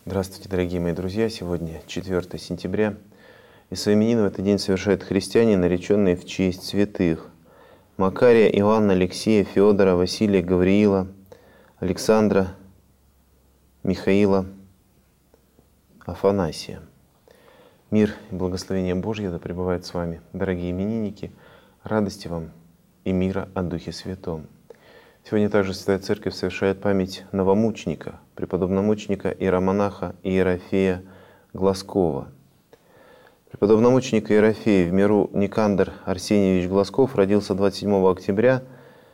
Здравствуйте, дорогие мои друзья! Сегодня 4 сентября, и свои именины в этот день совершают христиане, нареченные в честь святых: Макария, Иоанна, Алексея, Феодора, Василия, Гавриила, Александра, Михаила, Афанасия. Мир и благословение Божье да пребывает с вами, дорогие именинники, радости вам и мира от Духе Святом. Сегодня также Святая Церковь совершает память новомученика, преподобномученика иеромонаха Иерофея Глазкова. Преподобномученик Иерофей в миру Никандр Арсеньевич Глазков родился 27 октября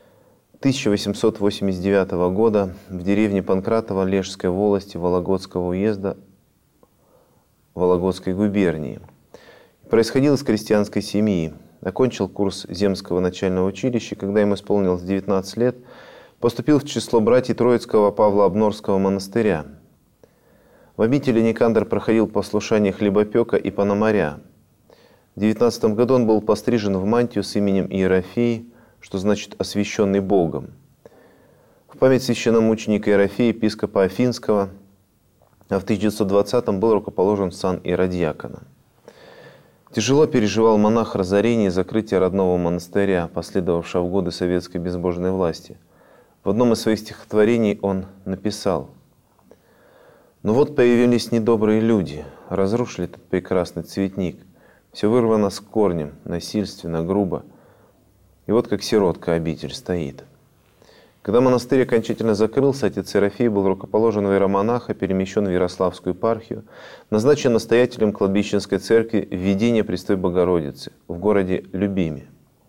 1889 года в деревне Панкратово Лежской волости Вологодского уезда Вологодской губернии. Происходил из крестьянской семьи. Окончил курс Земского начального училища. Когда ему исполнилось 19 лет, поступил в число братьев Троицкого Павла Обнорского монастыря. В обители Никандр проходил послушание хлебопека и пономаря. В 19 году он был пострижен в мантию с именем Иерофей, что значит «освященный Богом». В память священномученика Иерофея, епископа Афинского, а в 1920-м был рукоположен в сан иеродиакона. Тяжело переживал монах разорение и закрытие родного монастыря, последовавшего в годы советской безбожной власти. В одном из своих стихотворений он написал: «Ну вот появились недобрые люди, разрушили этот прекрасный цветник. Все вырвано с корнем, насильственно, грубо. И вот как сиротка обитель стоит». Когда монастырь окончательно закрылся, отец Иерофей был рукоположен в иеромонаха, перемещен в Ярославскую епархию, назначен настоятелем кладбищенской церкви Введения Престой Богородицы в городе Любиме.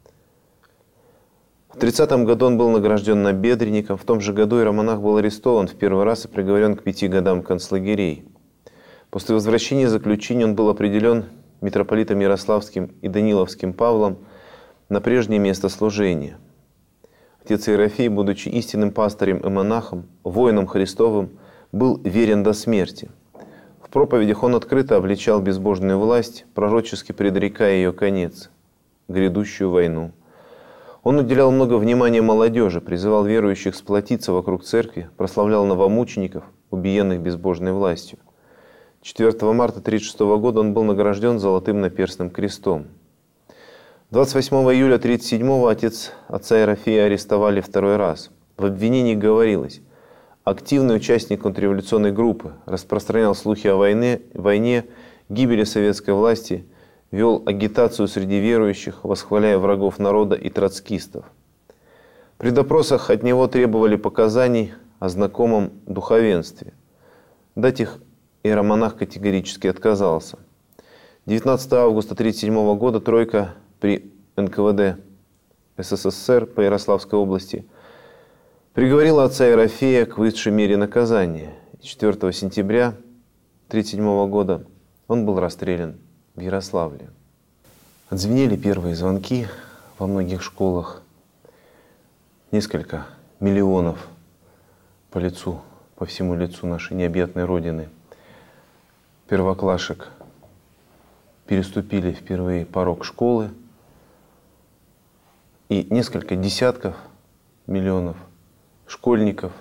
В 30-м году он был награжден набедренником. В том же году иеромонах был арестован в первый раз и приговорен к 5 годам концлагерей. После возвращения из заключения он был определен митрополитом Ярославским и Даниловским Павлом на прежнее место служения. Отец Иерофей, будучи истинным пастырем и монахом, воином Христовым, был верен до смерти. В проповедях он открыто обличал безбожную власть, пророчески предрекая ее конец – грядущую войну. Он уделял много внимания молодежи, призывал верующих сплотиться вокруг церкви, прославлял новомучеников, убиенных безбожной властью. 4 марта 1936 года он был награжден золотым наперстным крестом. 28 июля 1937-го отца Иерофея арестовали второй раз. В обвинении говорилось: активный участник контрреволюционной группы, распространял слухи о войне, гибели советской власти, вел агитацию среди верующих, восхваляя врагов народа и троцкистов. При допросах от него требовали показаний о знакомом духовенстве. Дать их иеромонах категорически отказался. 19 августа 1937 года тройка при НКВД СССР по Ярославской области приговорила отца Иерофея к высшей мере наказания. 4 сентября 1937 года он был расстрелян в Ярославле. Отзвенели первые звонки во многих школах. Несколько миллионов по всему лицу нашей необъятной Родины первоклашек переступили впервые порог школы. И несколько десятков миллионов школьников,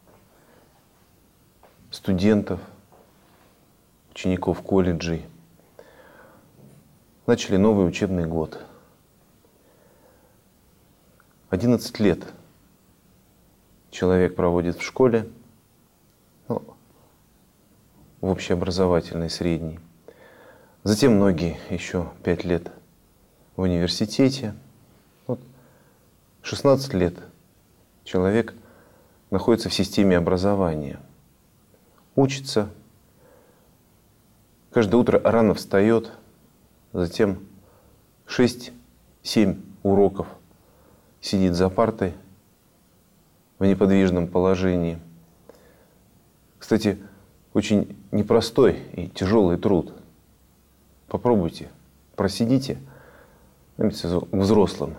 студентов, учеников колледжей начали новый учебный год. 11 лет человек проводит в школе, в общеобразовательной, средней. Затем многие еще 5 лет в университете. 16 лет человек находится в системе образования. Учится, каждое утро рано встает, затем 6-7 уроков сидит за партой в неподвижном положении. Кстати, очень непростой и тяжелый труд. Попробуйте, просидите, взрослым,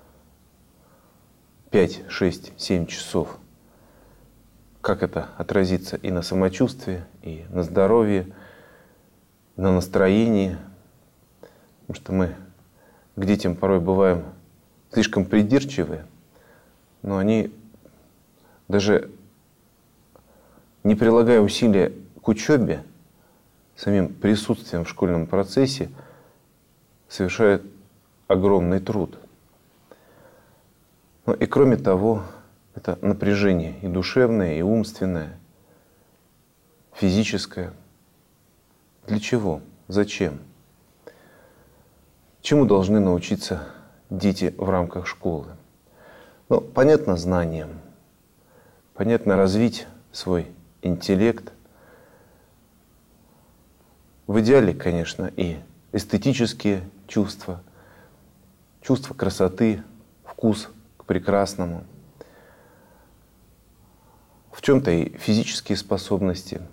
5, 6, 7 часов. Как это отразится и на самочувствии, и на здоровье, и на настроении. Потому что мы к детям порой бываем слишком придирчивы, но они, даже не прилагая усилия к учебе, самим присутствием в школьном процессе совершают огромный труд. Ну и кроме того, это напряжение и душевное, и умственное, физическое. Для чего? Зачем? Чему должны научиться дети в рамках школы? Ну, понятно, знаниям. Понятно, развить свой интеллект. В идеале, конечно, и эстетические чувства, чувство красоты, вкус к прекрасному. В чем-то и физические способности.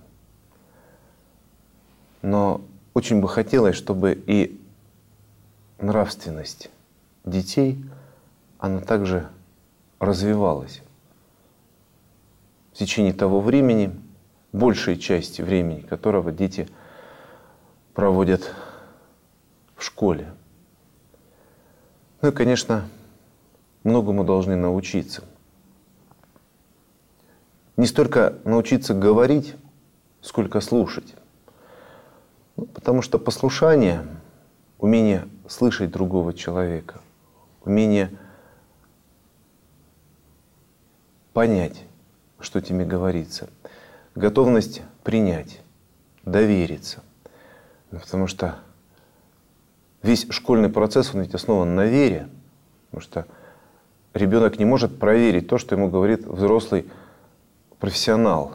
Но очень бы хотелось, чтобы и нравственность детей, она также развивалась. В течение того времени, большей части времени, которого дети проводят в школе. Ну и, конечно, многому должны научиться. Не столько научиться говорить, сколько слушать. Ну, потому что послушание, умение слышать другого человека, умение понять, что тебе говорится, готовность принять, довериться. Потому что весь школьный процесс, он ведь основан на вере. Потому что ребенок не может проверить то, что ему говорит взрослый профессионал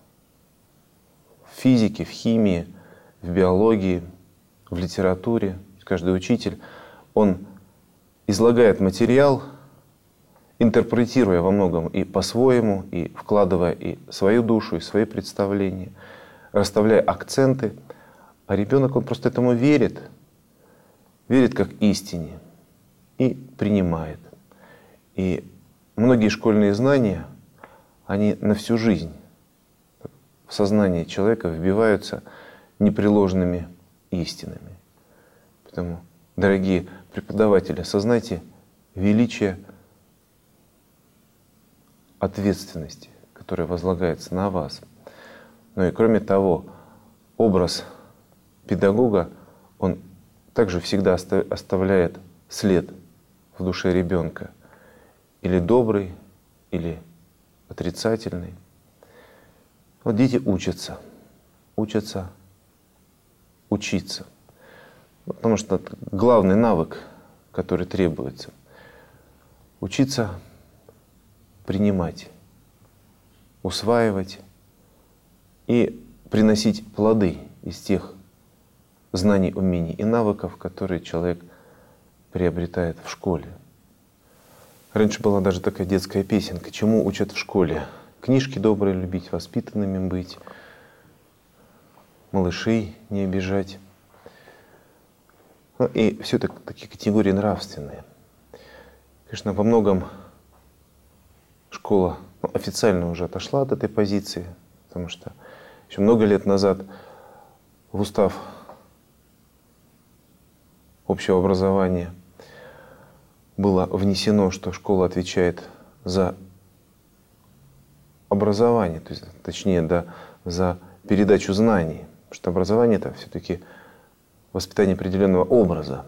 в физике, в химии, в биологии, в литературе. Каждый учитель, он излагает материал, интерпретируя во многом и по-своему, и вкладывая и свою душу, и свои представления, расставляя акценты. А ребенок, он просто этому верит, верит как истине и принимает. И многие школьные знания, они на всю жизнь в сознание человека вбиваются непреложными истинами. Поэтому, дорогие преподаватели, осознайте величие ответственности, которая возлагается на вас. Ну и кроме того, образ педагога, он также всегда оставляет след в душе ребенка. Или добрый, или отрицательный. Вот дети учатся учиться. Потому что это главный навык, который требуется. Учиться принимать, усваивать и приносить плоды из тех знаний, умений и навыков, которые человек приобретает в школе. Раньше была даже такая детская песенка: «Чему учат в школе? Книжки добрые любить, воспитанными быть, малышей не обижать». Ну, и все это такие категории нравственные. Конечно, во многом школа официально уже отошла от этой позиции, потому что еще много лет назад в устав общего образования было внесено, что школа отвечает за образование, то есть, точнее, да, за передачу знаний. Потому что образование — это все-таки воспитание определенного образа.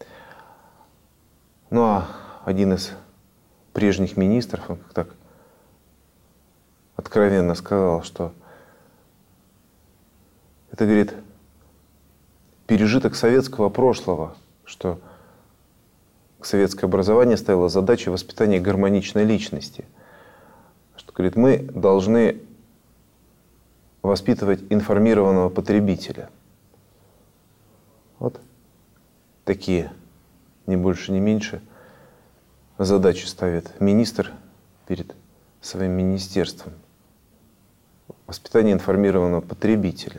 Ну а один из прежних министров, он так откровенно сказал, что это, говорит, пережиток советского прошлого, что советское образование ставило задачей воспитания гармоничной личности. Что, говорит, мы должны воспитывать информированного потребителя. Вот такие, ни больше, ни меньше, задачи ставит министр перед своим министерством. Воспитание информированного потребителя.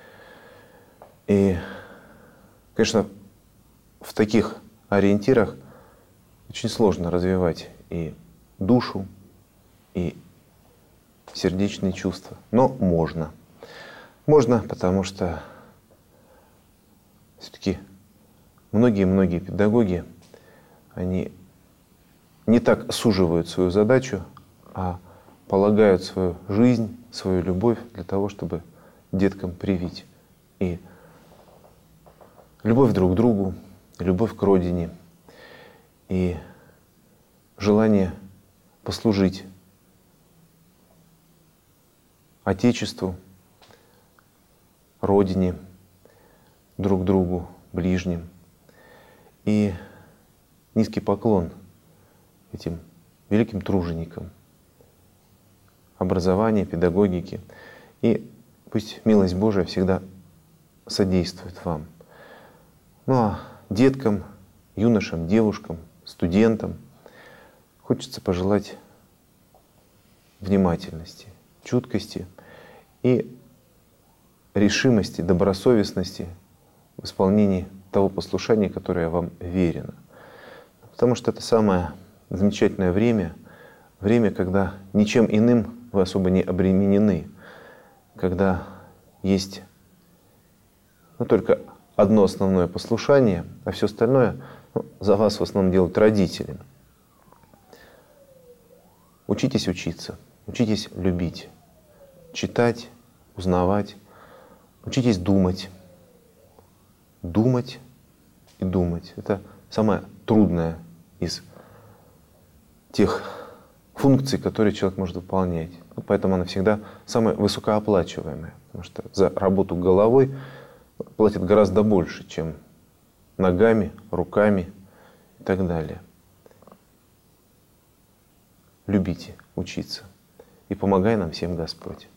И, конечно, в таких ориентирах очень сложно развивать и душу, и сердечные чувства. Но можно. Можно, потому что все-таки многие педагоги, они не так суживают свою задачу, а полагают свою жизнь, свою любовь для того, чтобы деткам привить. И любовь друг к другу, любовь к родине, и желание послужить Отечеству, родине, друг другу, ближним. И низкий поклон этим великим труженикам образования, педагогики. И пусть милость Божия всегда содействует вам. Ну а деткам, юношам, девушкам, студентам хочется пожелать внимательности, чуткости и решимости, добросовестности в исполнении того послушания, которое вам верено. Потому что это самое замечательное время, когда ничем иным вы особо не обременены, когда есть только одно основное послушание, а все остальное за вас в основном делают родители. Учитесь учиться, учитесь любить, читать, узнавать, учитесь думать. Думать и думать. Это самое трудное из тех функций, которые человек может выполнять. Поэтому она всегда самая высокооплачиваемая. Потому что за работу головой платят гораздо больше, чем ногами, руками и так далее. Любите учиться. И помогай нам всем Господь.